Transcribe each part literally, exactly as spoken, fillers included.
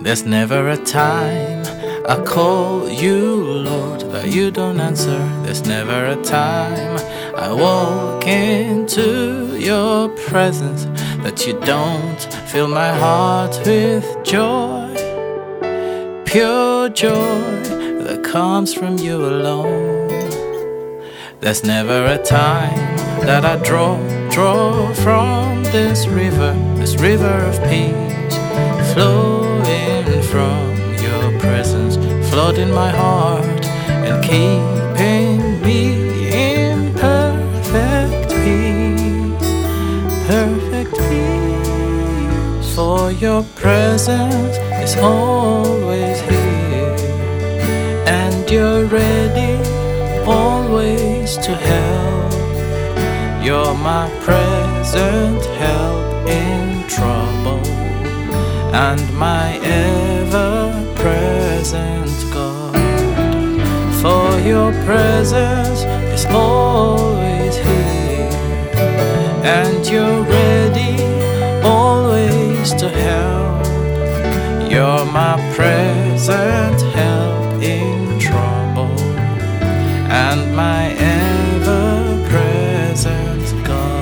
There's never a time I call you Lord that you don't answer. There's never a time I walk into your presence that you don't fill my heart with joy, pure joy that comes from you alone. There's never a time that I draw, draw from this river, this river of peace, flowing from your presence, flooding my heart and keeping me in perfect peace, perfect peace. For your presence is always here, and you're ready always to help. You're my present help in trouble, and my ever-present God. For your presence is always here, and you're ready always to help. You're my present help in trouble, and my ever-present God.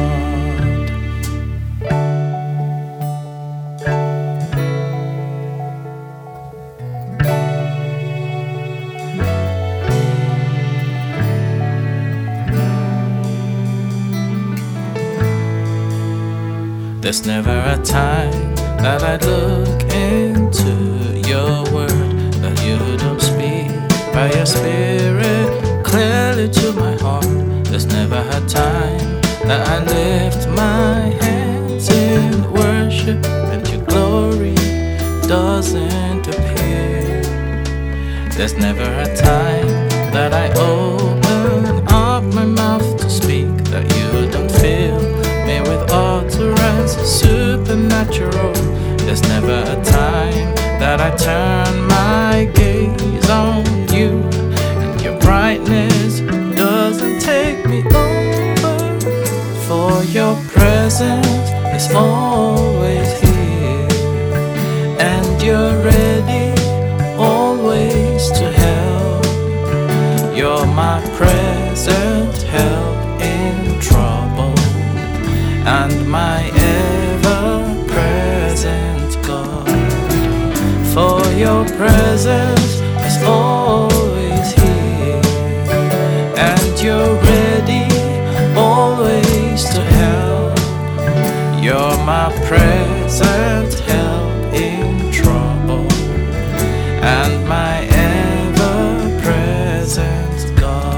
There's never a time that I look into your word that you don't speak by your spirit clearly to my heart. There's never a time that I lift my hands in worship and your glory doesn't appear. There's never a time that I open up my mouth to speak that you don't fill me with utterance supernatural. There's never a time that I turn my gaze on you, and your brightness doesn't take me over. For your presence is always here, and you're ready always to help. You're my present help in trouble, and my ever-present God. For your presence is always here, and you're ready always to help. You're my present help in trouble, and my ever-present God.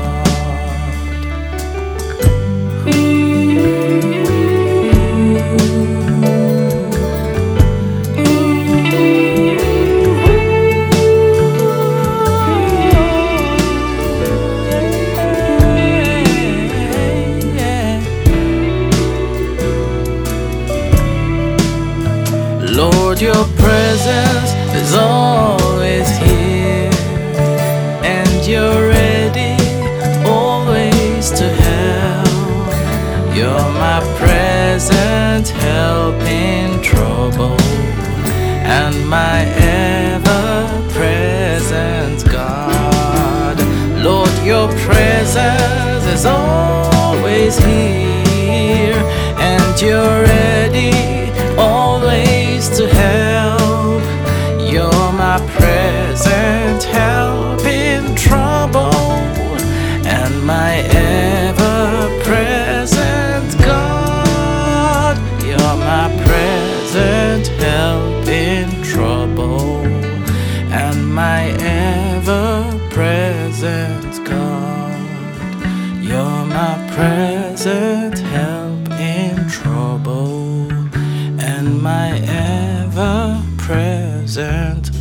Lord, your presence is always here, and you're ready always to help. You're my present help in trouble, and my ever-present God. Lord, your presence is always here, and you're ready always to help. You're my present help in trouble, and my ever-present God. You're my present help in trouble, and my ever-present God. You're my present help in trouble, and my ever-present